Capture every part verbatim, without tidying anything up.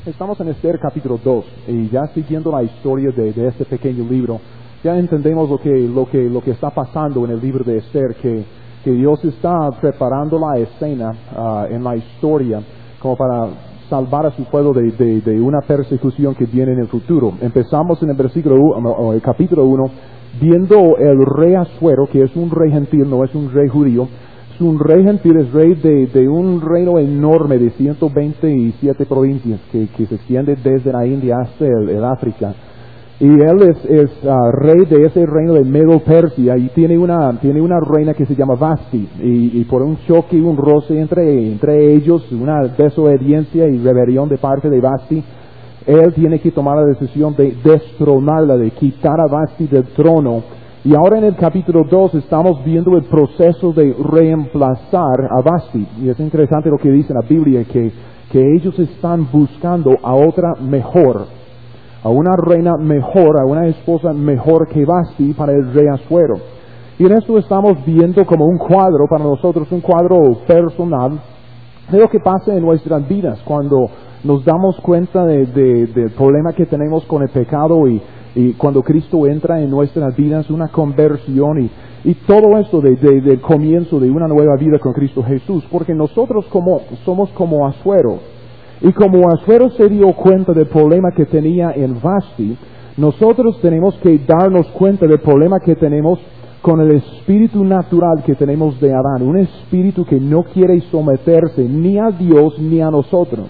Estamos en Esther capítulo dos y ya siguiendo la historia de, de este pequeño libro, ya entendemos lo que, lo que, lo que está pasando en el libro de Esther, que, que Dios está preparando la escena uh, en la historia como para salvar a su pueblo de, de, de una persecución que viene en el futuro. Empezamos en el versículo o el capítulo uno viendo el rey Asuero, que es un rey gentil, no es un rey judío. Es un rey gentil, es rey de, de un reino enorme de ciento veintisiete provincias que, que se extiende desde la India hasta el, el África. Y él es, es uh, rey de ese reino de Medo Persia y tiene una, tiene una reina que se llama Vasti. Y, y por un choque y un roce entre, entre ellos, una desobediencia y rebelión de parte de Vasti, él tiene que tomar la decisión de destronarla, de quitar a Vasti del trono. Y ahora en el capítulo dos estamos viendo el proceso de reemplazar a Vasti. Y es interesante lo que dice la Biblia, que, que ellos están buscando a otra mejor, a una reina mejor, a una esposa mejor que Vasti para el rey Asuero. Y en esto estamos viendo como un cuadro para nosotros, un cuadro personal de lo que pasa en nuestras vidas cuando nos damos cuenta de, de, del problema que tenemos con el pecado y, y cuando Cristo entra en nuestras vidas, una conversión y, y todo esto de, de, del comienzo de una nueva vida con Cristo Jesús, porque nosotros como, somos como Asuero. Y como Asuero se dio cuenta del problema que tenía en Vasti, nosotros tenemos que darnos cuenta del problema que tenemos con el espíritu natural que tenemos de Adán, un espíritu que no quiere someterse ni a Dios ni a nosotros.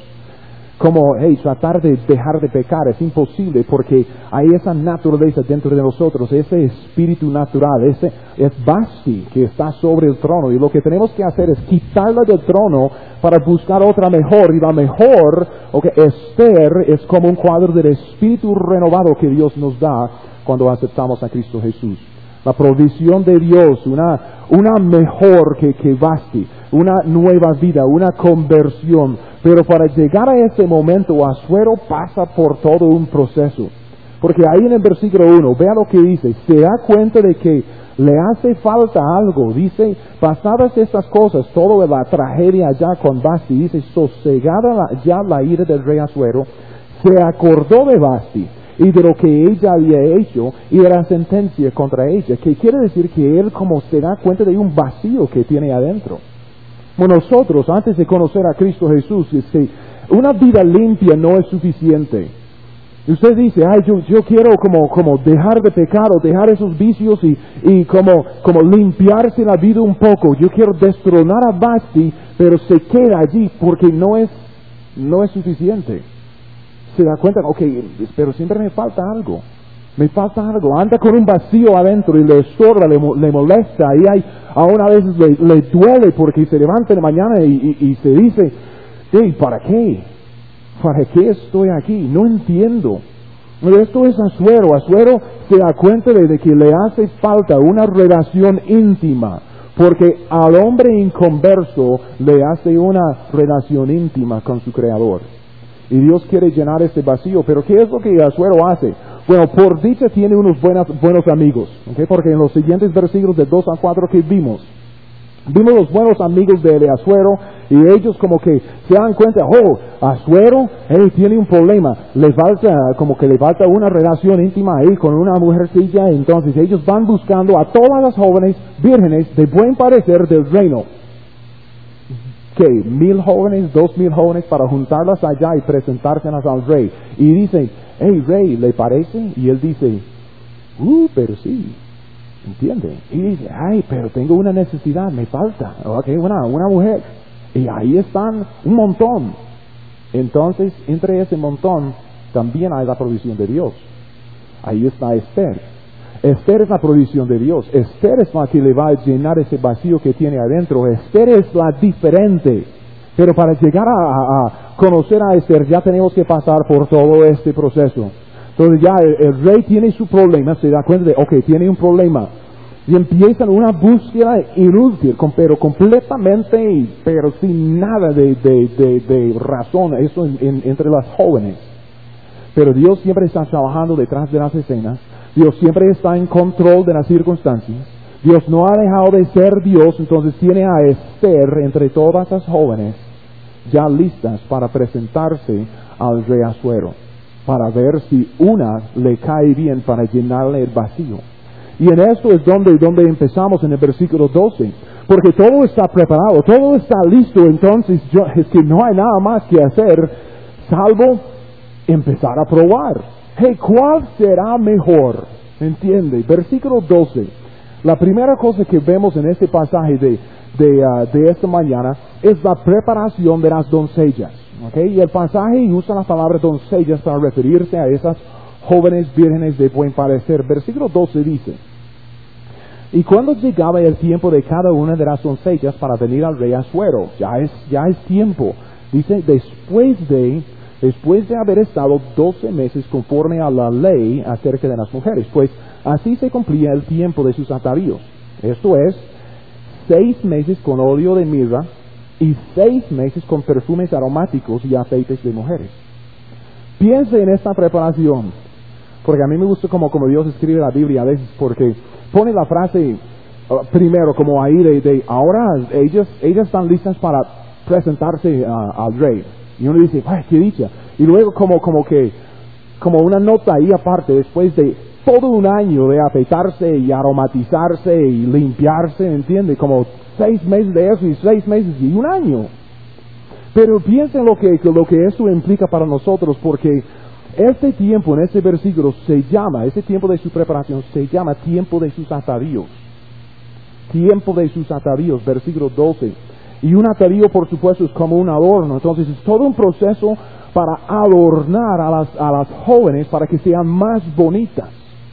Como, hey, tratar de dejar de pecar es imposible porque hay esa naturaleza dentro de nosotros, ese espíritu natural, ese es Vasti que está sobre el trono y lo que tenemos que hacer es quitarla del trono para buscar otra mejor y la mejor, okay, Esther es como un cuadro del espíritu renovado que Dios nos da cuando aceptamos a Cristo Jesús. La provisión de Dios, una, una mejor que, que Vasti, una nueva vida, una conversión. Pero para llegar a ese momento, Asuero pasa por todo un proceso. Porque ahí en el versículo uno, vea lo que dice, se da cuenta de que le hace falta algo. Dice, pasadas estas cosas, toda la tragedia allá con Vasti, dice, sosegada la, ya la ira del rey Asuero, se acordó de Vasti y de lo que ella había hecho y de la sentencia contra ella, que quiere decir que él como se da cuenta de un vacío que tiene adentro. Bueno, nosotros, antes de conocer a Cristo Jesús, es que una vida limpia no es suficiente. Y usted dice, ay, yo, yo quiero como, como dejar de pecar o dejar esos vicios y, y como, como limpiarse la vida un poco. Yo quiero destronar a Vasti, pero se queda allí porque no es, no es suficiente. Se da cuenta, ok, pero siempre me falta algo. Me falta algo, anda con un vacío adentro y le estorba, le, le molesta y hay, aún a veces le, le duele porque se levanta en la mañana y, y, y se dice, hey, ¿para qué? ¿Para qué estoy aquí? No entiendo. Esto es Asuero. Asuero se da cuenta de, de que le hace falta una relación íntima, porque al hombre inconverso le hace una relación íntima con su Creador. Y Dios quiere llenar ese vacío, pero ¿qué es lo que Asuero hace? Bueno, por dicha tiene unos buenas, buenos amigos, ¿okay? Porque en los siguientes versículos de dos a cuatro que vimos, vimos los buenos amigos de, de Asuero y ellos como que se dan cuenta, oh, Asuero, él tiene un problema, le falta, como que le falta una relación íntima ahí con una mujercilla, entonces ellos van buscando a todas las jóvenes vírgenes de buen parecer del reino. ¿Qué? Mil jóvenes, dos mil jóvenes para juntarlas allá y presentárselas al rey. Y dicen, hey rey, ¿le parece? Y él dice, uh, pero sí, ¿entiende? Y dice, ay, pero tengo una necesidad, me falta, ok, una, una mujer. Y ahí están un montón. Entonces, entre ese montón, también hay la provisión de Dios. Ahí está Esther. Esther es la provisión de Dios. Esther es la que le va a llenar ese vacío que tiene adentro. Esther es la diferente. Pero para llegar a, a, a conocer a Esther ya tenemos que pasar por todo este proceso. Entonces ya el, el rey tiene su problema, se da cuenta de, ok, tiene un problema. Y empiezan una búsqueda inútil, con, pero completamente, pero sin nada de, de, de, de razón, eso en, en, entre las jóvenes. Pero Dios siempre está trabajando detrás de las escenas. Dios siempre está en control de las circunstancias. Dios no ha dejado de ser Dios, entonces tiene a Esther entre todas las jóvenes ya listas para presentarse al rey Asuero, para ver si una le cae bien para llenarle el vacío. Y en esto es donde, donde empezamos en el versículo doce, porque todo está preparado, todo está listo, entonces yo, es que no hay nada más que hacer, salvo empezar a probar. Hey, ¿cuál será mejor? ¿Entiende? Versículo doce. La primera cosa que vemos en este pasaje de, de, uh, de esta mañana es la preparación de las doncellas. ¿Okay? Y el pasaje usa la palabra doncellas para referirse a esas jóvenes vírgenes de buen parecer. Versículo doce dice: y cuando llegaba el tiempo de cada una de las doncellas para venir al rey Asuero, ya es, ya es tiempo. Dice, después de, después de haber estado doce meses conforme a la ley acerca de las mujeres, pues así se cumplía el tiempo de sus atavíos. Esto es, seis meses con óleo de mirra y seis meses con perfumes aromáticos y aceites de mujeres. Piense en esta preparación, porque a mí me gusta como, como Dios escribe la Biblia a veces, porque pone la frase uh, primero como ahí de, de ahora ellas, ellas están listas para presentarse uh, al rey. Y uno dice, ¡ay, qué dicha! Y luego como, como que, como una nota ahí aparte, después de todo un año de afeitarse y aromatizarse y limpiarse, ¿entiende? Como seis meses de eso y seis meses y un año. Pero piensen lo que, lo que eso implica para nosotros, porque este tiempo en este versículo se llama, este tiempo de su preparación se llama tiempo de sus atavíos. Tiempo de sus atavíos, versículo doce. Y un atavío, por supuesto, es como un adorno. Entonces es todo un proceso para adornar a las, a las jóvenes para que sean más bonitas.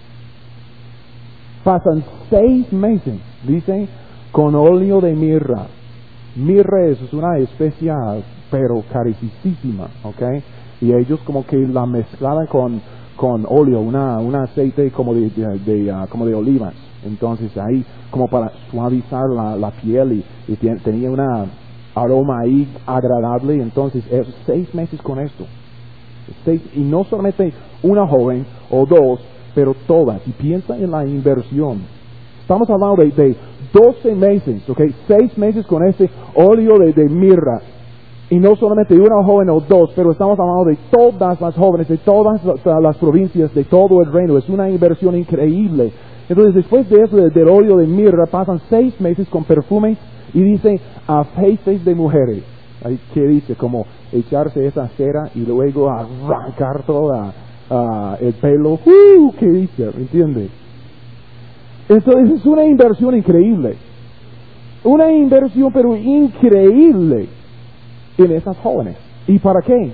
Pasan seis meses, dice, con óleo de mirra. Mirra es una especia, pero carísima, ¿ok? Y ellos como que la mezclaban con, con óleo, una, un aceite como de, de, de, uh, como de olivas. Entonces ahí, como para suavizar la, la piel y, y ten, tenía una aroma ahí agradable. Entonces, es seis meses con esto. Seis, y no solamente una joven o dos, pero todas. Y piensa en la inversión. Estamos hablando de, de doce meses, ¿ok? seis meses con este óleo de, de mirra. Y no solamente una joven o dos, pero estamos hablando de todas las jóvenes, de todas las provincias, de todo el reino. Es una inversión increíble. Entonces, después de eso, del óleo de mirra, pasan seis meses con perfumes y dice aceites de mujeres. Ahí, ¿qué dice? Como echarse esa cera y luego arrancar todo uh, el pelo. ¡Uh! ¿Qué dice? ¿Me entiende? Entonces, es una inversión increíble. Una inversión, pero increíble en esas jóvenes. ¿Y para qué?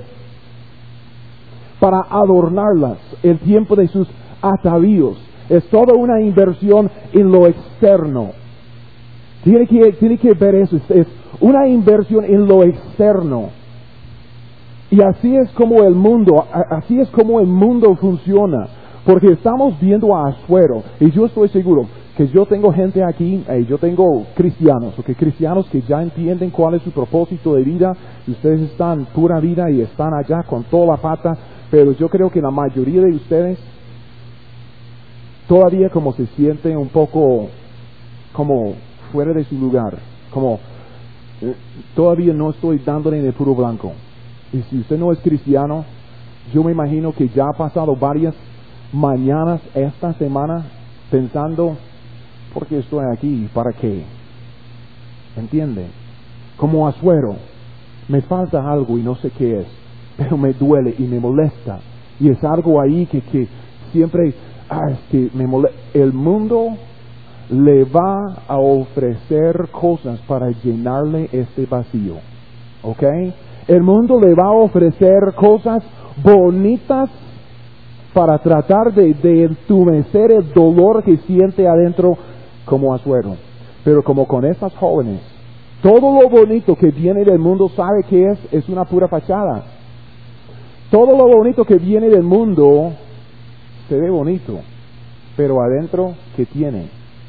Para adornarlas, el tiempo de sus atavíos. Es toda una inversión en lo externo. Tiene que, tiene que ver eso. Es, es una inversión en lo externo. Y así es como el mundo, así es como el mundo funciona. Porque estamos viendo a Asuero. Y yo estoy seguro que yo tengo gente aquí, eh, yo tengo cristianos, okay, cristianos que ya entienden cuál es su propósito de vida. Y ustedes están pura vida y están allá con toda la pata. Pero yo creo que la mayoría de ustedes todavía como se sienten un poco como fuera de su lugar, como eh, todavía no estoy dándole en el puro blanco. Y si usted no es cristiano, yo me imagino que ya ha pasado varias mañanas esta semana pensando, ¿por qué estoy aquí? ¿Para qué? ¿Entiende? Como Asuero, me falta algo y no sé qué es, pero me duele y me molesta. Y es algo ahí que, que siempre... Ah, es que me molesta. El mundo le va a ofrecer cosas para llenarle este vacío, ¿ok? El mundo le va a ofrecer cosas bonitas para tratar de, de entumecer el dolor que siente adentro como Asuero. Pero como con esas jóvenes, todo lo bonito que viene del mundo, ¿sabe qué es? Es una pura fachada. Todo lo bonito que viene del mundo se ve bonito, pero adentro, ¿qué tiene?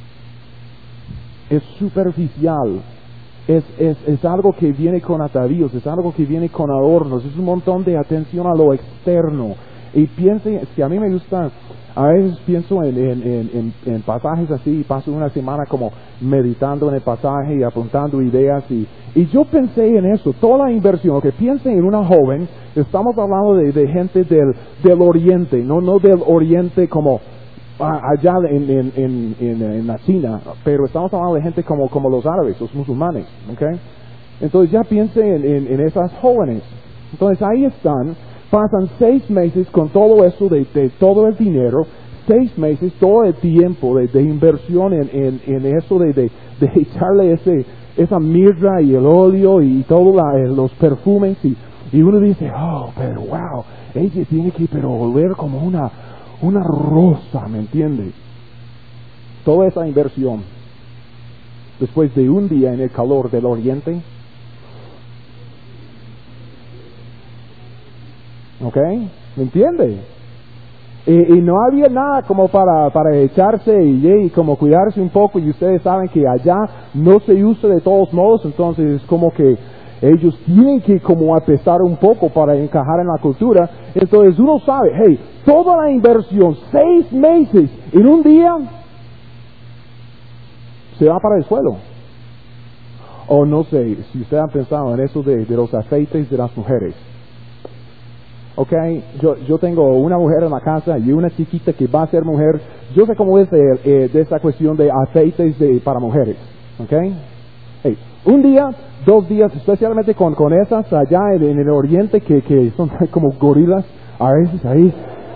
Es superficial, es, es, es algo que viene con atavíos, es algo que viene con adornos, es un montón de atención a lo externo. Y piensen, si a mí me gusta A veces pienso en, en, en, en, en pasajes así, y paso una semana como meditando en el pasaje y apuntando ideas, y, y yo pensé en eso, toda la inversión, que piensen en una joven, estamos hablando de, de gente del, del oriente, no, no del oriente como allá en, en, en, en, en la China, pero estamos hablando de gente como, como los árabes, los musulmanes, ¿ok? Entonces ya piensen en, en, en esas jóvenes. Entonces ahí están, pasan seis meses con todo eso de, de todo el dinero, seis meses, todo el tiempo de, de inversión en, en, en eso de, de, de echarle ese, esa mirra y el óleo y todos los perfumes, y, y uno dice, oh, pero wow, ella tiene que pero oler como una, una rosa, ¿me entiendes? Toda esa inversión, después de un día en el calor del oriente, ¿ok? ¿Me entiende? Y, y no había nada como para, para echarse y, y como cuidarse un poco, y ustedes saben que allá no se usa de todos modos, entonces es como que ellos tienen que como apestar un poco para encajar en la cultura. Entonces uno sabe, hey, toda la inversión, seis meses en un día, se va para el suelo. O no sé, si ustedes han pensado en eso de, de los aceites de las mujeres. Ok, yo, yo tengo una mujer en la casa y una chiquita que va a ser mujer. Yo sé cómo es de, eh, de esta cuestión de aceites de, para mujeres. Ok, hey, un día, dos días, especialmente con, con esas allá en, en el oriente que, que son como gorilas a veces ahí.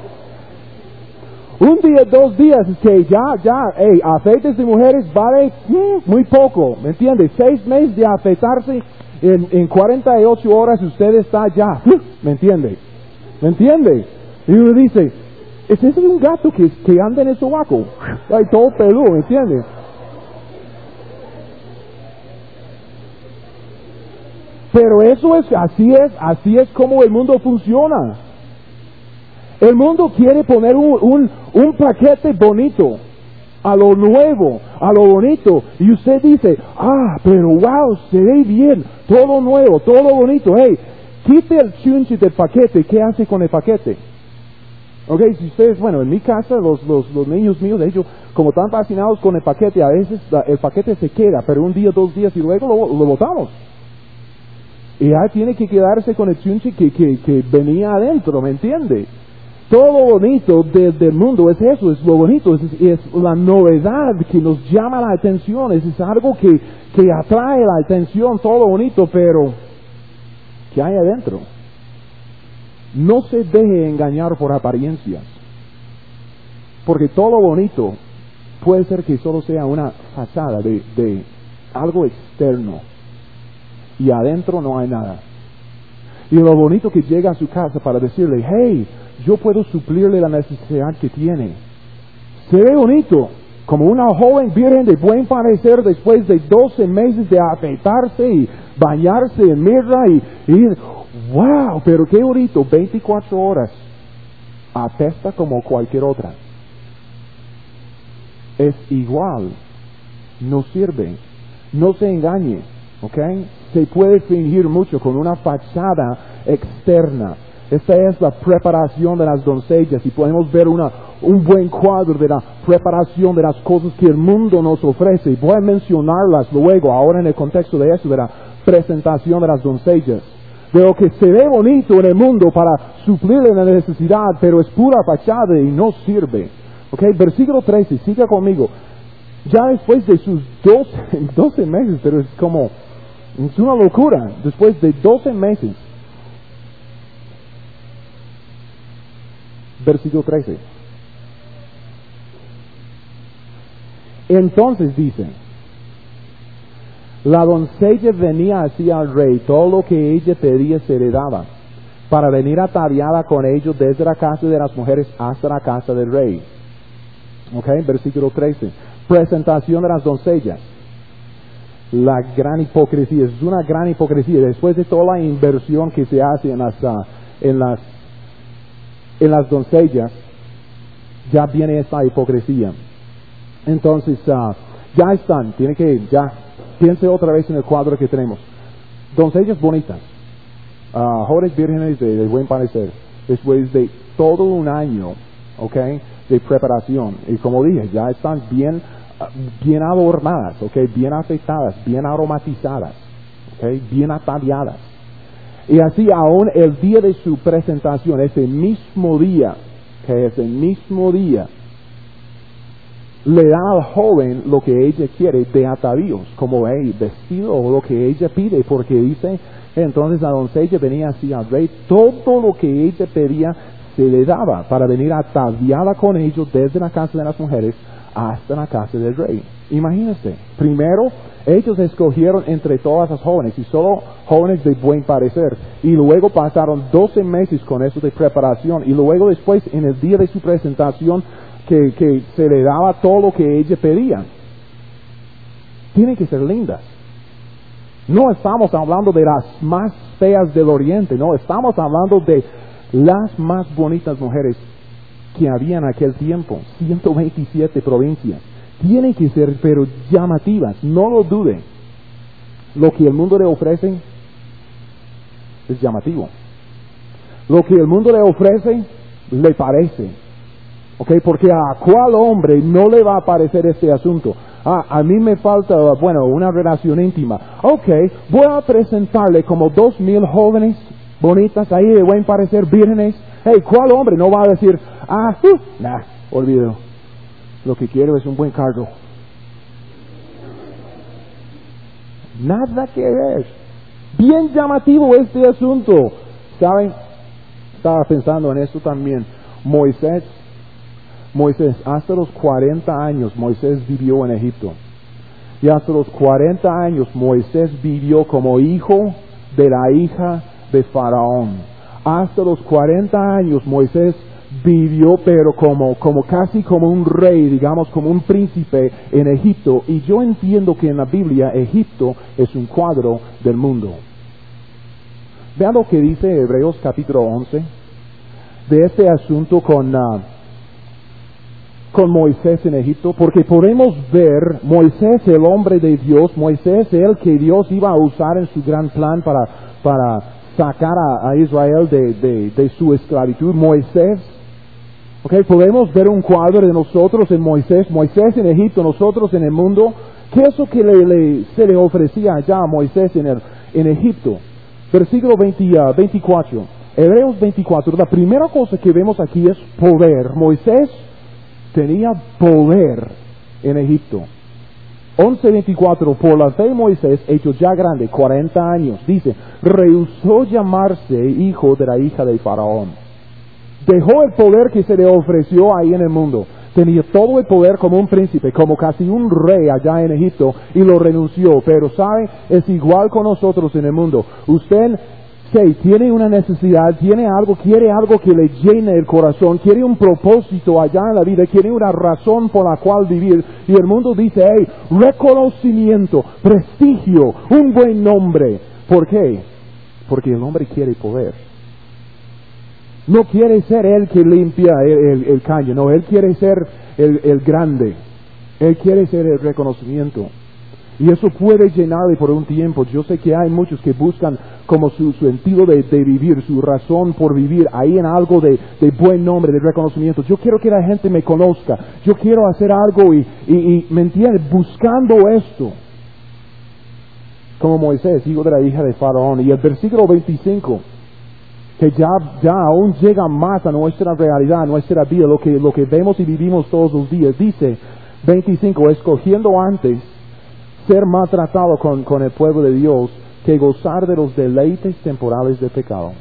Un día, dos días, es que ya, ya, hey, aceites de mujeres vale mm, muy poco, ¿me entiendes? Seis meses de afeitarse, en, en cuarenta y ocho horas usted está ya, ¿me entiende? ¿Me entiende? Y uno dice, ese es un gato que, que anda en el sobaco, ay, todo peludo, ¿me entiende? Pero eso es, así es, así es como el mundo funciona. El mundo quiere poner un, un, un paquete bonito, a lo nuevo, a lo bonito, y usted dice, ah, pero wow, se ve bien, todo nuevo, todo bonito. Hey, quite el chunchi del paquete, ¿qué hace con el paquete? Ok, si ustedes, bueno, en mi casa, los, los, los niños míos, de hecho, como están fascinados con el paquete, a veces la, el paquete se queda, pero un día, dos días, y luego lo, lo botamos. Y ya tiene que quedarse con el chunchi que, que, que venía adentro, ¿me entiende? Todo bonito de, del mundo es eso, es lo bonito, es, es la novedad que nos llama la atención, es, es algo que, que atrae la atención, todo bonito, pero ¿qué hay adentro? No se deje engañar por apariencias, porque todo bonito puede ser que solo sea una fachada de, de algo externo, y adentro no hay nada. Y lo bonito que llega a su casa para decirle, hey, yo puedo suplirle la necesidad que tiene. Se ve bonito, como una joven virgen de buen parecer después de doce meses de afeitarse y bañarse en mirra y, y wow, pero qué bonito, veinticuatro horas, apesta como cualquier otra. Es igual, no sirve, no se engañe, ¿ok? Se puede fingir mucho con una fachada externa. Esta es la preparación de las doncellas, y podemos ver una, un buen cuadro de la preparación de las cosas que el mundo nos ofrece. Y voy a mencionarlas luego, ahora en el contexto de eso, de la presentación de las doncellas. De lo que se ve bonito en el mundo para suplirle la necesidad, pero es pura fachada y no sirve. Ok, versículo trece, siga conmigo. Ya después de sus doce, doce meses, pero es como, es una locura, después de doce meses. Versículo trece. Entonces dice, la doncella venía así al rey, todo lo que ella pedía se le daba, para venir ataviada con ellos desde la casa de las mujeres hasta la casa del rey. Ok, versículo trece. Presentación de las doncellas. La gran hipocresía, es una gran hipocresía. Después de toda la inversión que se hace en las, uh, en las en las doncellas, ya viene esta hipocresía. Entonces, uh, ya están, tiene que, ya, piense otra vez en el cuadro que tenemos. Doncellas bonitas, uh, jóvenes vírgenes de, de buen parecer, después de todo un año ¿ok? De preparación. Y como dije, ya están bien, bien adornadas, ¿ok? Bien afeitadas, bien aromatizadas, ¿ok? Bien ataviadas. Y así aún el día de su presentación, ese mismo día, que es el mismo día, le da al joven lo que ella quiere de atavíos, como hey, vestido o lo que ella pide, porque dice, entonces la doncella venía así al rey, todo lo que ella pedía se le daba para venir ataviada con ellos desde la casa de las mujeres hasta la casa del rey. Imagínense, primero ellos escogieron entre todas las jóvenes y solo jóvenes de buen parecer, y luego pasaron doce meses con eso de preparación, y luego después en el día de su presentación que, que se le daba todo lo que ella pedía. Tienen que ser lindas. No estamos hablando de las más feas del oriente, no, estamos hablando de las más bonitas mujeres que había en aquel tiempo, ciento veintisiete provincias. Tienen que ser, pero llamativas, no lo duden. Lo que el mundo le ofrece es llamativo. Lo que el mundo le ofrece, le parece. ¿Ok? Porque a cuál hombre no le va a parecer este asunto. Ah, a mí me falta, bueno, una relación íntima. Ok, voy a presentarle como dos mil jóvenes bonitas ahí de buen parecer, vírgenes. Hey, ¿cuál hombre no va a decir, ah, uh, nah, olvídalo. Lo que quiero es un buen cargo. Nada que ver. Bien llamativo este asunto. ¿Saben? Estaba pensando en esto también. Moisés, Moisés, hasta los cuarenta años Moisés vivió en Egipto. Y hasta los cuarenta años Moisés vivió como hijo de la hija de Faraón. Hasta los cuarenta años Moisés vivió, pero como, como casi como un rey, digamos como un príncipe en Egipto. Y yo entiendo que en la Biblia Egipto es un cuadro del mundo. Vean lo que dice Hebreos capítulo once de este asunto con, uh, con Moisés en Egipto, porque podemos ver Moisés, el hombre de Dios, Moisés, el que Dios iba a usar en su gran plan para, para sacar a, a Israel de, de, de su esclavitud. Moisés, okay, podemos ver un cuadro de nosotros en Moisés, Moisés en Egipto, nosotros en el mundo. ¿Qué es lo que le, le, se le ofrecía allá a Moisés en, el, en Egipto? Versículo veinte, uh, veinticuatro, Hebreos veinticuatro, la primera cosa que vemos aquí es poder. Moisés tenía poder en Egipto. once veinticuatro, por la fe Moisés, hecho ya grande, cuarenta años, dice, rehusó llamarse hijo de la hija de Faraón. Dejó el poder que se le ofreció ahí en el mundo. Tenía todo el poder como un príncipe, como casi un rey allá en Egipto, y lo renunció. Pero sabe, es igual con nosotros en el mundo. Usted sí, tiene una necesidad, tiene algo, quiere algo que le llene el corazón, quiere un propósito allá en la vida, quiere una razón por la cual vivir. Y el mundo dice, hey, reconocimiento, prestigio, un buen nombre. ¿Por qué? Porque el hombre quiere poder. No quiere ser el que limpia el, el, el caño, no, él quiere ser el, el grande, él quiere ser el reconocimiento. Y eso puede llenarle por un tiempo. Yo sé que hay muchos que buscan como su, su sentido de, de vivir, su razón por vivir, ahí en algo de, de buen nombre, de reconocimiento. Yo quiero que la gente me conozca, yo quiero hacer algo y, y, y ¿me entiendes? Buscando esto. Como Moisés, hijo de la hija de Faraón. Y el versículo veinticinco, que ya, ya aún llega más a nuestra realidad, a nuestra vida, lo que, lo que vemos y vivimos todos los días. Dice veinticinco, escogiendo antes ser maltratado con, con el pueblo de Dios que gozar de los deleites temporales de pecado.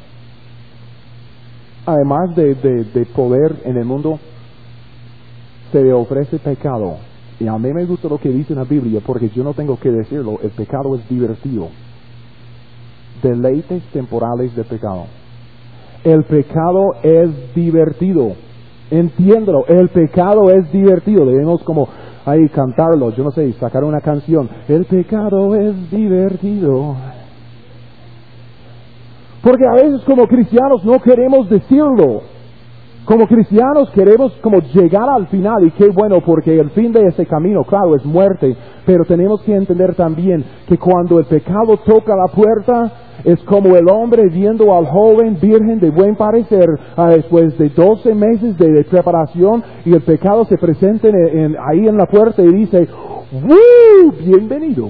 Además de, de, de poder en el mundo, se le ofrece pecado. Y a mí me gusta lo que dice en la Biblia, porque yo no tengo que decirlo, el pecado es divertido. Deleites temporales de pecado. El pecado es divertido. Entiéndelo, el pecado es divertido. Debemos como ahí cantarlo, yo no sé, sacar una canción. El pecado es divertido. Porque a veces como cristianos no queremos decirlo. Como cristianos queremos como llegar al final, y qué bueno, porque el fin de ese camino, claro, es muerte, pero tenemos que entender también que cuando el pecado toca la puerta, es como el hombre viendo al joven virgen de buen parecer, ah, después de doce meses de, de preparación, y el pecado se presenta en, en, ahí en la puerta y dice, ¡Woo! Bienvenido.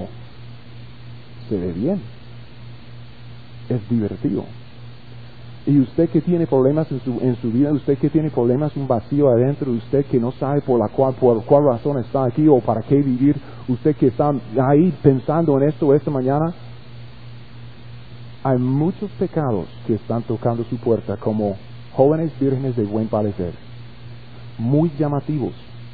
Se ve bien. Es divertido. Y usted que tiene problemas en su, en su vida, usted que tiene problemas, un vacío adentro, usted que no sabe por la cual, por cuál razón está aquí o para qué vivir, usted que está ahí pensando en esto esta mañana, hay muchos pecados que están tocando su puerta como jóvenes vírgenes de buen parecer, muy llamativos,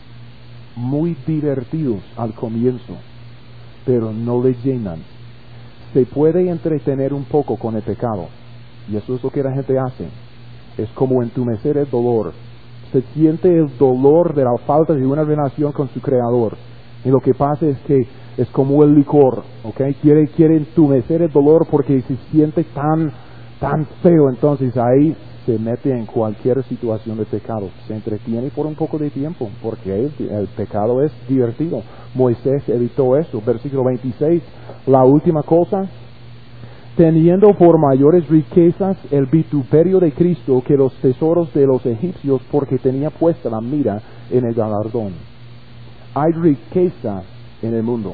muy divertidos al comienzo, pero no le llenan. Se puede entretener un poco con el pecado, y eso es lo que la gente hace. Es como entumecer el dolor. Se siente el dolor de la falta de una relación con su Creador. Y lo que pasa es que es como el licor, ¿ok? Quiere, quiere entumecer el dolor porque se siente tan, tan feo. Entonces ahí se mete en cualquier situación de pecado. Se entretiene por un poco de tiempo, porque el, el pecado es divertido. Moisés evitó eso. Versículo veintiséis, la última cosa. Teniendo por mayores riquezas el vituperio de Cristo que los tesoros de los egipcios, porque tenía puesta la mira en el galardón. Hay riqueza en el mundo.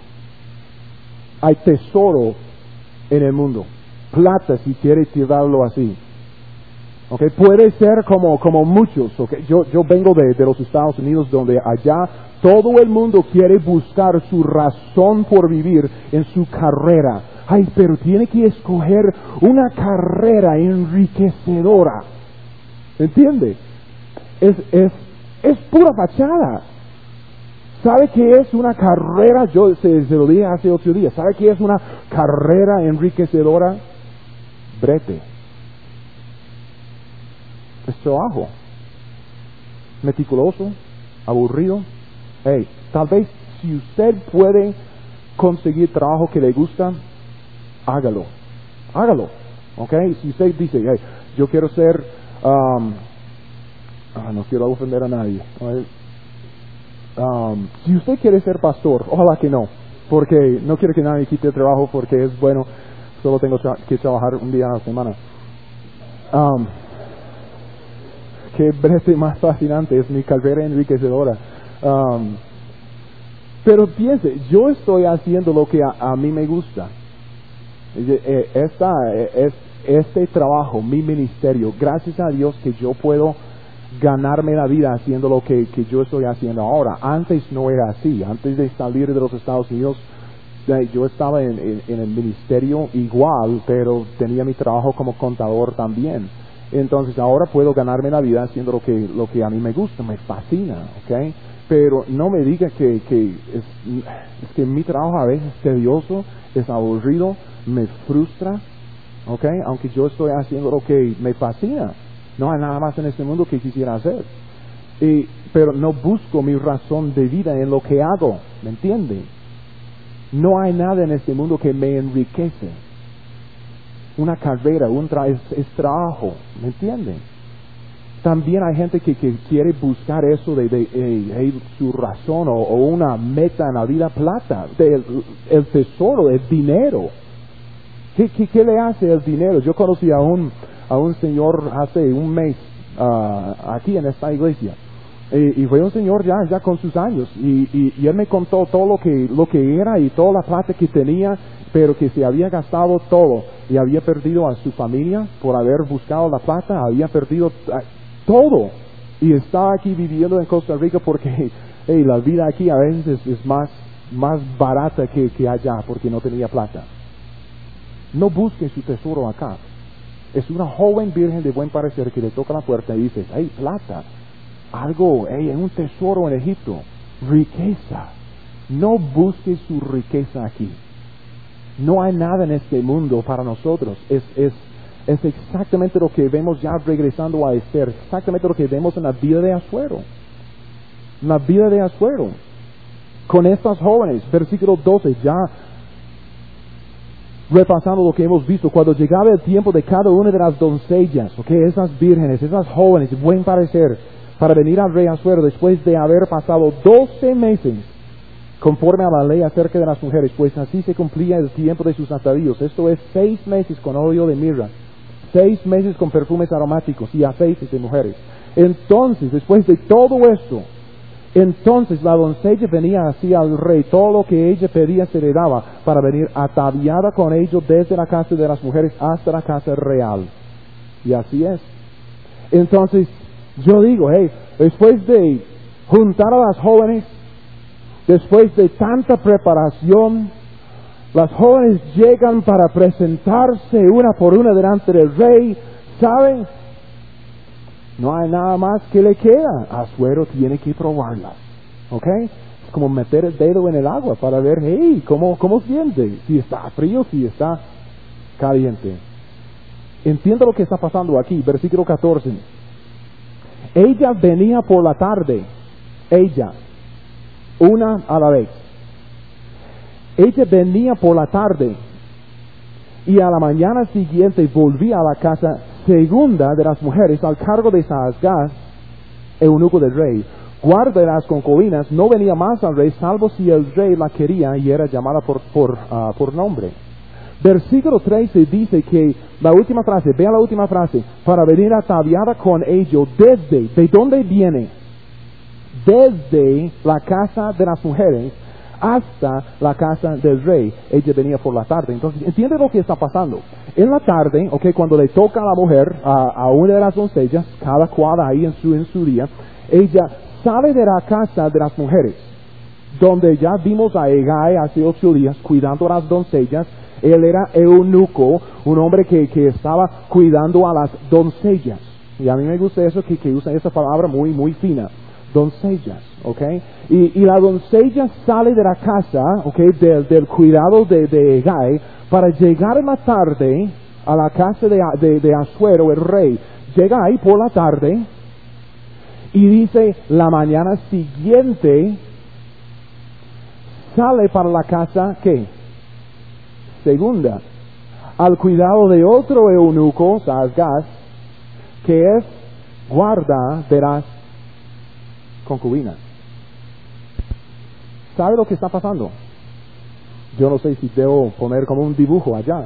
Hay tesoro en el mundo. Plata, si quiere tirarlo así. Okay, puede ser como, como muchos. Okay. Yo, yo vengo de, de los Estados Unidos, donde allá todo el mundo quiere buscar su razón por vivir en su carrera. Ay, pero tiene que escoger una carrera enriquecedora. ¿Entiende? Es, es, es pura fachada. ¿Sabe qué es una carrera? Yo se, se lo dije hace ocho días. ¿Sabe qué es una carrera enriquecedora? Brete. Es trabajo. Meticuloso. Aburrido. Hey, tal vez si usted puede conseguir trabajo que le gusta, hágalo. Hágalo. ¿Ok? Si usted dice, hey, yo quiero ser... Um, ah, no quiero ofender a nadie. Um, si usted quiere ser pastor, ojalá que no, porque no quiero que nadie quite el trabajo, porque es bueno, solo tengo tra- que trabajar un día a la semana. Um, qué brete más fascinante, es mi carrera enriquecedora. Um, pero piense, yo estoy haciendo lo que a, a mí me gusta. Esta, es, este trabajo, mi ministerio, gracias a Dios que yo puedo ganarme la vida haciendo lo que, que yo estoy haciendo ahora. Antes no era así. Antes de salir de los Estados Unidos, yo estaba en, en, en el ministerio igual, pero tenía mi trabajo como contador también. Entonces ahora puedo ganarme la vida haciendo lo que, lo que a mí me gusta, me fascina, ¿ok? Pero no me diga que, que es, es que mi trabajo a veces es tedioso, es aburrido, me frustra, ¿ok? Aunque yo estoy haciendo lo que me fascina. No hay nada más en este mundo que quisiera hacer. Y, pero no busco mi razón de vida en lo que hago, ¿me entiende? No hay nada en este mundo que me enriquece. Una carrera, un tra- es, es trabajo, ¿me entiende? También hay gente que, que quiere buscar eso de, de, de, de su razón o, o una meta en la vida, plata, de, el, el tesoro, el dinero. ¿Qué, qué, ¿Qué le hace el dinero? Yo conocí a un, a un señor hace un mes uh, aquí en esta iglesia. Y, y fue un señor ya, ya con sus años. Y, y, y él me contó todo lo que, lo que era y toda la plata que tenía, pero que se había gastado todo. Y había perdido a su familia por haber buscado la plata, había perdido uh, todo. Y estaba aquí viviendo en Costa Rica porque hey, la vida aquí a veces es, es más, más barata que, que allá porque no tenía plata. No busque su tesoro acá. Es una joven virgen de buen parecer que le toca la puerta y dice, hey, plata, algo, hey, un tesoro en Egipto, riqueza. No busque su riqueza aquí. No hay nada en este mundo para nosotros. Es, es, es exactamente lo que vemos ya regresando a Esther, exactamente lo que vemos en la vida de Asuero. La vida de Asuero. Con estas jóvenes, versículo doce, ya... repasando lo que hemos visto, cuando llegaba el tiempo de cada una de las doncellas, ¿ok? Esas vírgenes, esas jóvenes, buen parecer, para venir al rey Asuero después de haber pasado doce meses conforme a la ley acerca de las mujeres, pues así se cumplía el tiempo de sus atavíos. Esto es seis meses con óleo de mirra, seis meses con perfumes aromáticos y aceites de mujeres. Entonces, después de todo esto, entonces la doncella venía así al rey, todo lo que ella pedía se le daba, para venir ataviada con ello desde la casa de las mujeres hasta la casa real. Y así es. Entonces, yo digo, hey, después de juntar a las jóvenes, después de tanta preparación, las jóvenes llegan para presentarse una por una delante del rey, ¿saben? No hay nada más que le queda. Asuero tiene que probarlas, ¿ok? Es como meter el dedo en el agua para ver, hey, ¿cómo, cómo siente? Si está frío, si está caliente. Entiendo lo que está pasando aquí, versículo catorce. Ella venía por la tarde, ella, una a la vez. Ella venía por la tarde y a la mañana siguiente volvía a la casa segunda de las mujeres al cargo de Saasgaz, eunuco del rey. Guarda de las concubinas, no venía más al rey, salvo si el rey la quería y era llamada por, por, uh, por nombre. Versículo trece dice que la última frase, vea la última frase, para venir ataviada con ello desde, ¿de dónde viene? Desde la casa de las mujeres hasta la casa del rey. Ella venía por la tarde. Entonces, ¿entiende lo que está pasando? En la tarde, ok, cuando le toca a la mujer, a, a una de las doncellas, cada cual ahí en su, en su día, ella sale de la casa de las mujeres, donde ya vimos a Hegai hace ocho días cuidando a las doncellas. Él era eunuco, un hombre que, que estaba cuidando a las doncellas. Y a mí me gusta eso, que, que usa esa palabra muy, muy fina. Doncellas, ¿ok? Y, y la doncella sale de la casa, ¿ok? Del, del cuidado de, de Hegai, para llegar en la tarde a la casa de, de, de Asuero, el rey. Llega ahí por la tarde y dice, la mañana siguiente sale para la casa, ¿qué? Segunda, al cuidado de otro eunuco, Saasgaz, que es guarda de las concubinas. ¿Sabe lo que está pasando? Yo no sé si debo poner como un dibujo allá.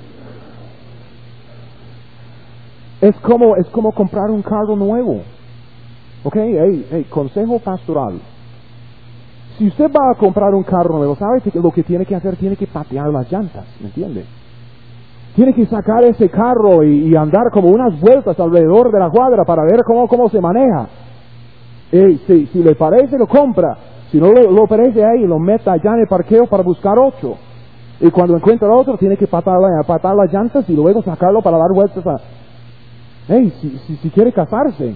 Es como, es como comprar un carro nuevo. Ok, hey, hey, consejo pastoral. Si usted va a comprar un carro nuevo, ¿sabe que lo que tiene que hacer? Tiene que patear las llantas, ¿me entiende? Tiene que sacar ese carro y, y andar como unas vueltas alrededor de la cuadra para ver cómo, cómo se maneja. Y si, si le parece, lo compra. Si no lo, lo parece ahí, lo meta allá en el parqueo para buscar otro. Y cuando encuentra otro, tiene que patar, patar las llantas y luego sacarlo para dar vueltas a... Hey, si, si, si quiere casarse.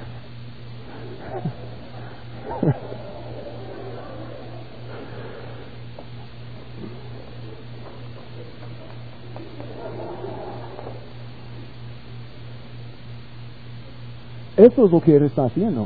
Eso es lo que él está haciendo.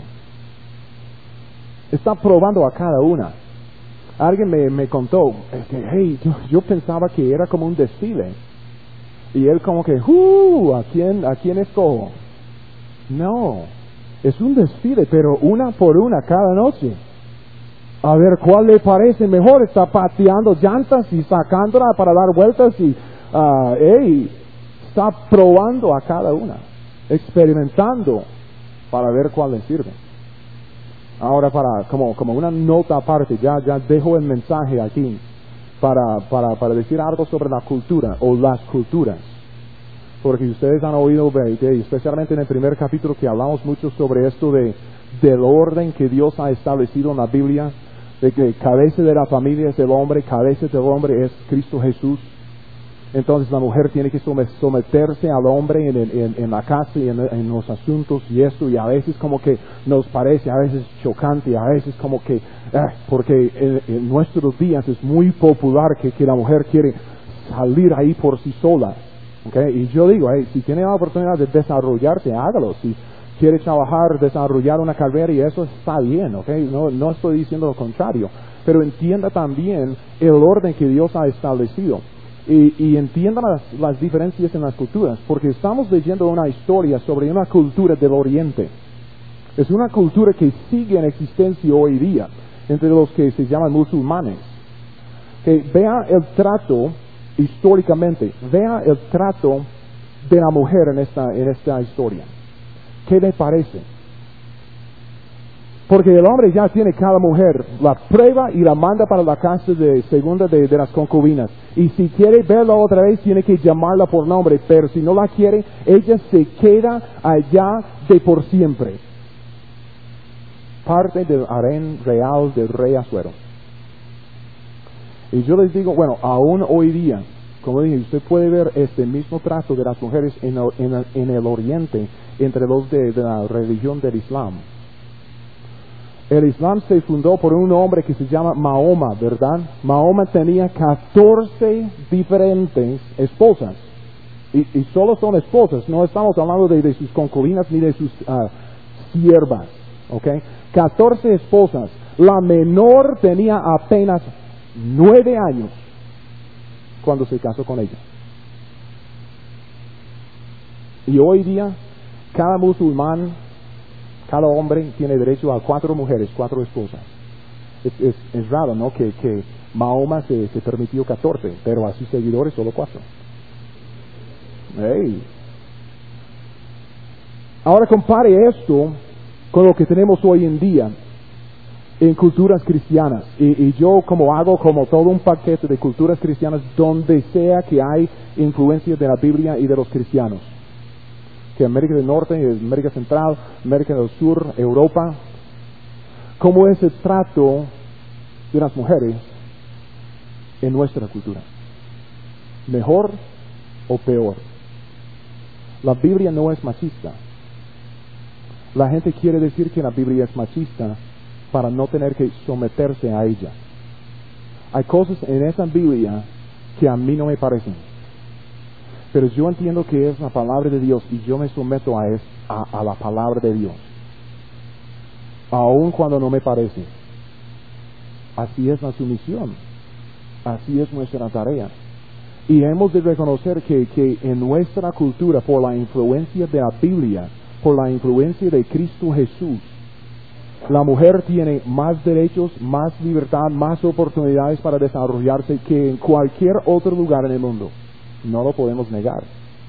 Está probando a cada una. Alguien me, me contó que, hey, yo, yo pensaba que era como un desfile. Y él como que, uh, ¿a quién, a quién escojo? No, es un desfile, pero una por una cada noche. A ver cuál le parece mejor. Está pateando llantas y sacándola para dar vueltas y, uh, hey, está probando a cada una, experimentando para ver cuál le sirve. Ahora, para como, como una nota aparte, ya, ya dejo el mensaje aquí para, para, para decir algo sobre la cultura o las culturas. Porque ustedes han oído, especialmente en el primer capítulo, que hablamos mucho sobre esto de, del orden que Dios ha establecido en la Biblia, de que cabeza de la familia es el hombre, cabeza del hombre es Cristo Jesús. Entonces la mujer tiene que someterse al hombre en, en, en la casa y en, en los asuntos y esto, y a veces como que nos parece a veces chocante, a veces como que, eh, porque en, en nuestros días es muy popular que, que la mujer quiere salir ahí por sí sola, ¿okay? Y yo digo, hey, si tiene la oportunidad de desarrollarse, hágalo. Si quiere trabajar, desarrollar una carrera, y eso está bien, ¿okay? No, no estoy diciendo lo contrario, pero entienda también el orden que Dios ha establecido. y, y entiendan las, las diferencias en las culturas, porque estamos leyendo una historia sobre una cultura del Oriente. Es una cultura que sigue en existencia hoy día, entre los que se llaman musulmanes. Que vea el trato, históricamente, vea el trato de la mujer en esta, en esta historia. ¿Qué le parece? Porque el hombre ya tiene cada mujer, la prueba y la manda para la casa de segunda de, de las concubinas. Y si quiere verla otra vez, tiene que llamarla por nombre. Pero si no la quiere, ella se queda allá de por siempre. Parte del harén real del rey Asuero. Y yo les digo, bueno, aún hoy día, como dije, usted puede ver este mismo trato de las mujeres en el, en el, en el Oriente entre los de, de la religión del Islam. El Islam se fundó por un hombre que se llama Mahoma, ¿verdad? Mahoma tenía catorce diferentes esposas. Y, y solo son esposas, no estamos hablando de, de sus concubinas ni de sus uh, siervas, ¿ok? catorce esposas. La menor tenía apenas nueve años cuando se casó con ella. Y hoy día, cada musulmán, cada hombre tiene derecho a cuatro mujeres, cuatro esposas. Es, es, es raro, ¿no? Que, que Mahoma se, se permitió catorce, pero a sus seguidores solo cuatro. Hey. Ahora compare esto con lo que tenemos hoy en día en culturas cristianas. Y, y yo como hago como todo un paquete de culturas cristianas donde sea que hay influencia de la Biblia y de los cristianos. Que América del Norte, América Central, América del Sur, Europa. ¿Cómo es el trato de las mujeres en nuestra cultura? ¿Mejor o peor? La Biblia no es machista. La gente quiere decir que la Biblia es machista para no tener que someterse a ella. Hay cosas en esa Biblia que a mí no me parecen. Pero yo entiendo que es la palabra de Dios y yo me someto a, es, a, a la palabra de Dios. Aun cuando no me parece. Así es la sumisión. Así es nuestra tarea. Y hemos de reconocer que, que en nuestra cultura, por la influencia de la Biblia, por la influencia de Cristo Jesús, la mujer tiene más derechos, más libertad, más oportunidades para desarrollarse que en cualquier otro lugar en el mundo. No lo podemos negar.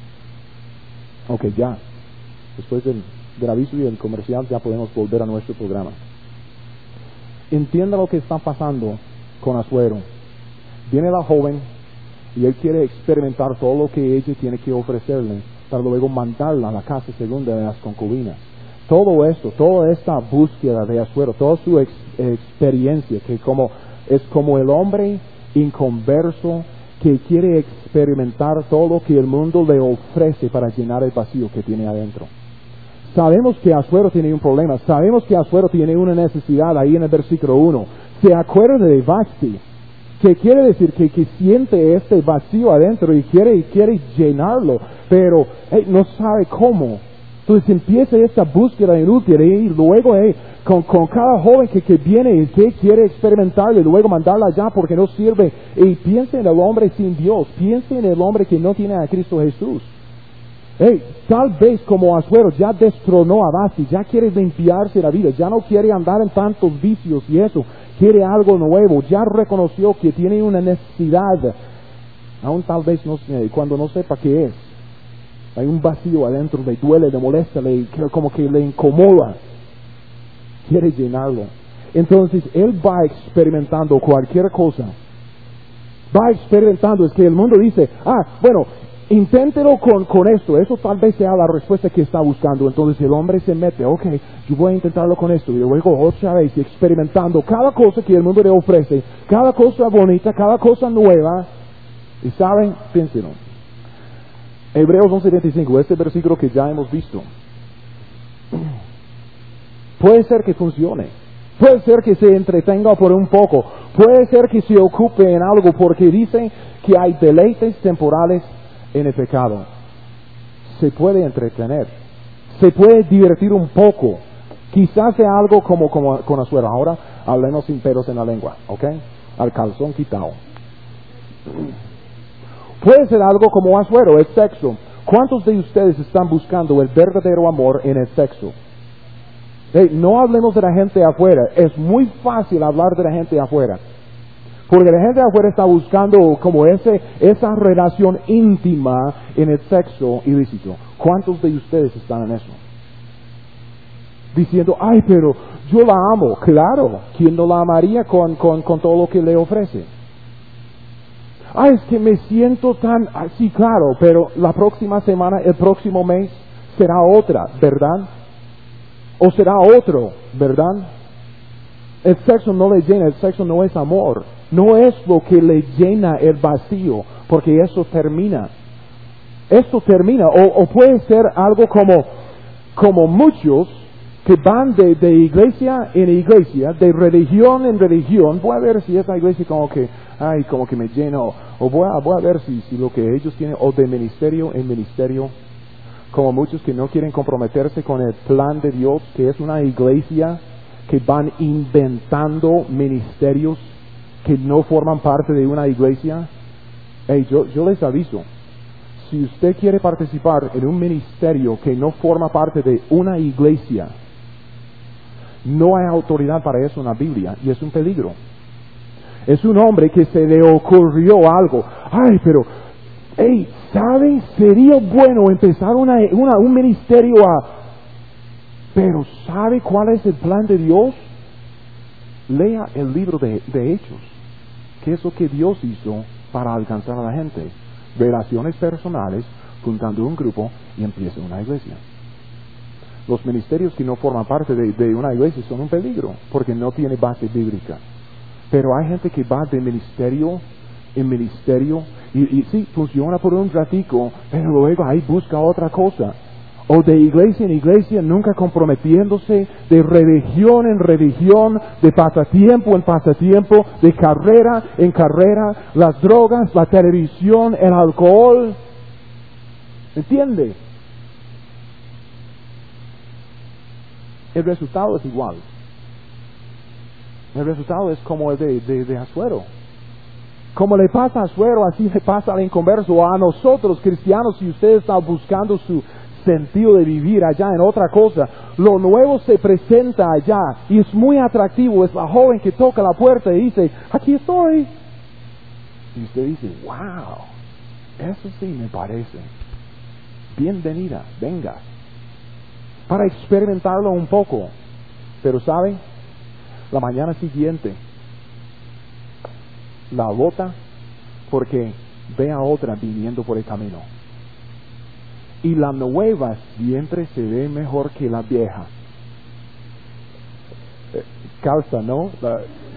Ok, ya. Después del, del aviso y del comercial ya podemos volver a nuestro programa. Entienda lo que está pasando con Asuero. Viene la joven y él quiere experimentar todo lo que ella tiene que ofrecerle para luego mandarla a la casa segunda de las concubinas. Todo esto, toda esta búsqueda de Asuero, toda su ex, experiencia, que como es como el hombre inconverso que quiere experimentar todo lo que el mundo le ofrece para llenar el vacío que tiene adentro. Sabemos que Asuero tiene un problema, sabemos que Asuero tiene una necesidad ahí en el versículo uno. Se acuerda de Vasti, que quiere decir que, que siente este vacío adentro y quiere, y quiere llenarlo, pero hey, no sabe cómo. Entonces empieza esta búsqueda inútil y luego hey, con, con cada joven que, que viene y que quiere experimentarlo y luego mandarla allá porque no sirve. Y piensa en el hombre sin Dios, piensa en el hombre que no tiene a Cristo Jesús. Hey, tal vez como Asuero ya destronó a Vasti, ya quiere limpiarse la vida, ya no quiere andar en tantos vicios y eso, quiere algo nuevo, ya reconoció que tiene una necesidad, aún tal vez no, cuando no sepa qué es. Hay un vacío adentro, le duele, le molesta, le, como que le incomoda. Quiere llenarlo. Entonces, él va experimentando cualquier cosa. Va experimentando. Es que el mundo dice, ah, bueno, inténtelo con, con esto. Eso tal vez sea la respuesta que está buscando. Entonces, el hombre se mete, ok, yo voy a intentarlo con esto. Y luego otra vez experimentando cada cosa que el mundo le ofrece. Cada cosa bonita, cada cosa nueva. Y saben, piénsenlo. Hebreos once veinticinco, este versículo que ya hemos visto. Puede ser que funcione. Puede ser que se entretenga por un poco. Puede ser que se ocupe en algo porque dice que hay deleites temporales en el pecado. Se puede entretener. Se puede divertir un poco. Quizás sea algo como, como con Asuero. Ahora hablemos sin pelos en la lengua, ¿ok? Al calzón quitado. Puede ser algo como Asuero, el sexo. ¿Cuántos de ustedes están buscando el verdadero amor en el sexo? Hey, no hablemos de la gente afuera. Es muy fácil hablar de la gente afuera. Porque la gente afuera está buscando como ese, esa relación íntima en el sexo ilícito. ¿Cuántos de ustedes están en eso? Diciendo, ay, pero yo la amo. Claro, ¿quién no la amaría con, con, con todo lo que le ofrece? Ay, es que me siento tan... ah, sí, claro, pero la próxima semana, el próximo mes, será otra, ¿verdad? O será otro, ¿verdad? El sexo no le llena, el sexo no es amor. No es lo que le llena el vacío, porque eso termina. Eso termina, o, o puede ser algo como, como muchos que van de, de iglesia en iglesia, de religión en religión. Voy a ver si esa iglesia como que, ay, como que me llena, o, o voy, a, voy a ver si, si lo que ellos tienen, o de ministerio en ministerio. Como muchos que no quieren comprometerse con el plan de Dios, que es una iglesia que van inventando ministerios que no forman parte de una iglesia. Hey, yo, yo les aviso, si usted quiere participar en un ministerio que no forma parte de una iglesia, no hay autoridad para eso en la Biblia, y es un peligro. Es un hombre que se le ocurrió algo. Ay, pero, hey, ¿sabe? Sería bueno empezar una, una, un ministerio a... Pero ¿sabe cuál es el plan de Dios? Lea el libro de, de Hechos. ¿Qué es lo que Dios hizo para alcanzar a la gente? Relaciones personales, juntando un grupo y empieza una iglesia. Los ministerios que no forman parte de, de una iglesia son un peligro, porque no tiene base bíblica. Pero hay gente que va de ministerio en ministerio, y, y sí, funciona por un ratico, pero luego ahí busca otra cosa. O de iglesia en iglesia, nunca comprometiéndose, de religión en religión, de pasatiempo en pasatiempo, de carrera en carrera, las drogas, la televisión, el alcohol. ¿Entiende? El resultado es igual. El resultado es como el de, de, de Asuero. Como le pasa a Asuero, así le pasa al inconverso, o a nosotros cristianos. Si usted está buscando su sentido de vivir allá en otra cosa, lo nuevo se presenta allá y es muy atractivo. Es la joven que toca la puerta y dice, aquí estoy. Y usted dice, wow, eso sí me parece. Bienvenida, venga, para experimentarlo un poco. Pero ¿sabe? La mañana siguiente la bota porque ve a otra viniendo por el camino. Y la nueva siempre se ve mejor que la vieja. Eh, calza, ¿no? La...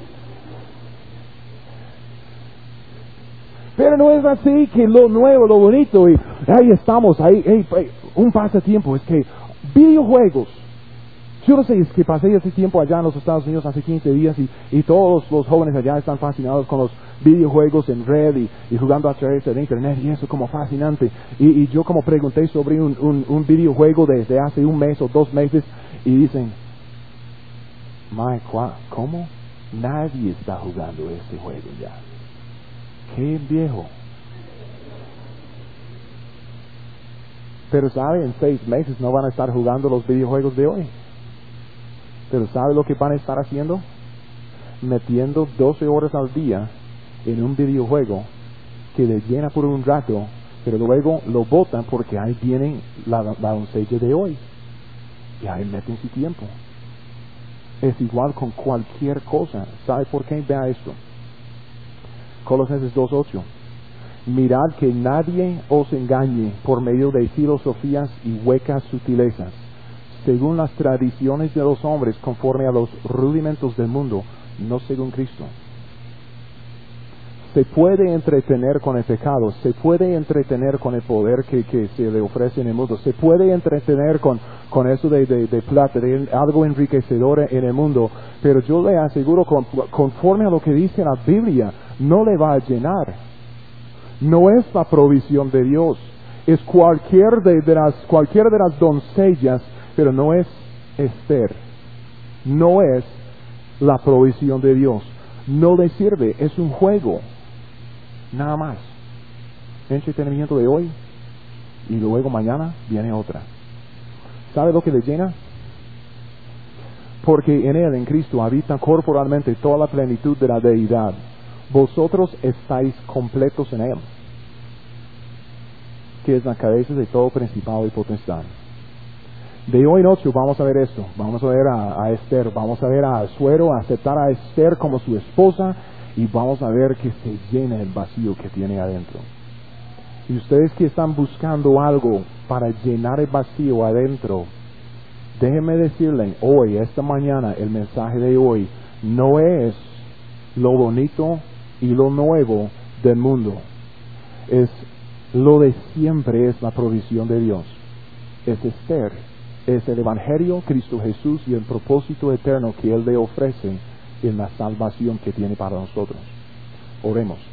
Pero no es así, que lo nuevo, lo bonito, y ahí estamos, ahí, ahí, ahí un pasatiempo, es que videojuegos. Yo no sé, es que pasé ese tiempo allá en los Estados Unidos hace quince días y, y todos los jóvenes allá están fascinados con los videojuegos en red y, y jugando a través de internet, y eso como fascinante. Y, y yo como pregunté sobre un, un, un videojuego desde hace un mes o dos meses y dicen, my, ¿cómo? Nadie está jugando este juego ya. ¡Qué viejo! Pero sabe, en seis meses no van a estar jugando los videojuegos de hoy. Pero ¿sabe lo que van a estar haciendo? Metiendo doce horas al día en un videojuego que le llena por un rato, pero luego lo botan porque ahí viene la, la doncella de hoy. Y ahí meten su tiempo. Es igual con cualquier cosa. ¿Sabe por qué? Vea esto. Colosenses dos ocho. Mirad que nadie os engañe por medio de filosofías y huecas sutilezas, según las tradiciones de los hombres, conforme a los rudimentos del mundo, no según Cristo. Se puede entretener con el pecado, se puede entretener con el poder que, que se le ofrece en el mundo, se puede entretener con, con eso de, de, de plata, de algo enriquecedor en el mundo, pero yo le aseguro, con, conforme a lo que dice la Biblia, no le va a llenar. No es la provisión de Dios, es cualquier de, de las, cualquier de las doncellas, pero no es Esther, no es la provisión de Dios, no le sirve, es un juego, nada más. entretenimiento de hoy y luego mañana viene otra. ¿Sabe lo que le llena? Porque en Él, en Cristo, habita corporalmente toda la plenitud de la deidad. Vosotros estáis completos en Él, que es la cabeza de todo principado y potestad. De hoy en ocho vamos a ver esto. Vamos a ver a, a Esther, vamos a ver a Asuero, a aceptar a Esther como su esposa, y vamos a ver que se llena el vacío que tiene adentro. Y ustedes que están buscando algo para llenar el vacío adentro, déjenme decirle, hoy, esta mañana, el mensaje de hoy no es lo bonito y lo nuevo del mundo. Es lo de siempre, es la provisión de Dios. Es Esther, es el Evangelio, Cristo Jesús y el propósito eterno que Él le ofrece en la salvación que tiene para nosotros. Oremos.